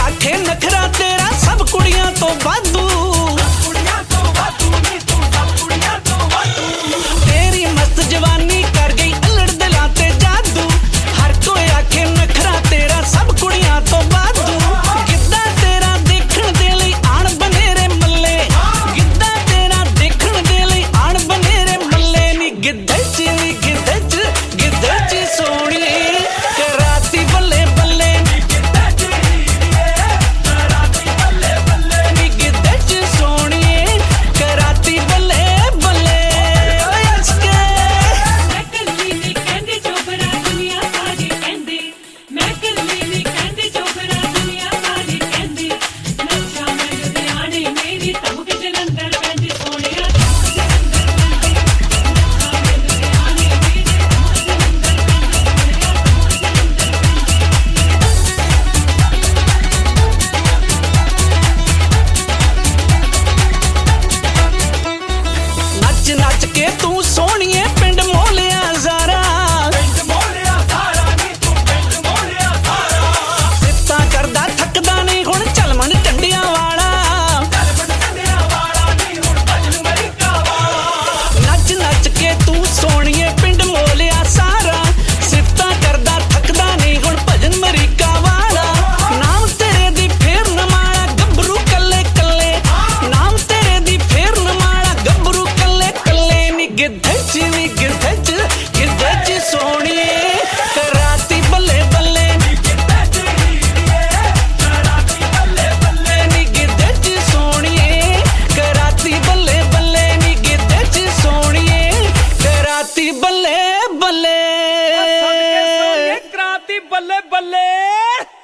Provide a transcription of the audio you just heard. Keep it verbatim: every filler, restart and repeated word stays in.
आखे नखरा तेरा सब कुड़ियां तो वाधू, तेरी मस्त जवानी कर गई अलड़ दिलां ते जादू। हर कोई आखे नखरा तेरा सब कुड़ियां तो वाधू, गिद्धा तेरा देखण दे लई आण बनेरे मल्ले, गिद्धा तेरा देखण दे लई आण बनेरे मल्ले नी। गिद्धे च नी गिद्धे च गिद्धे च सोहणिए कराती बल्ले बल्ले, नी गिद्धे च सोहणिए कराती बल्ले बल्ले। नच नच के तू सोहणिए पिंड मोहलिया ज़ारा, सिफतां करदा थकदा नहीं हुण झलमन टंडियां वाला। नच नच के तू सोहणिए पिंड मोहलिया सारा, सिफतां करदा थकदा नहीं हुण भजन मरीका वाला। नाम तेरे दी फेर नमाला गभरू कल्ले कल्ले, नाम तेरे दी फेर नमाला गभरू कल्ले कल्ले नी। गिद्धे च नी गिद्धे च गिद्धे च सोहणिए कराती बल्ले बल्ले, नी गिद्धे च सोहणिए कराती बल्ले बल्ले, नी गिद्धे च सोहणिए कराती बल्ले बल्ले, क्रांति बल्ले बल्ले।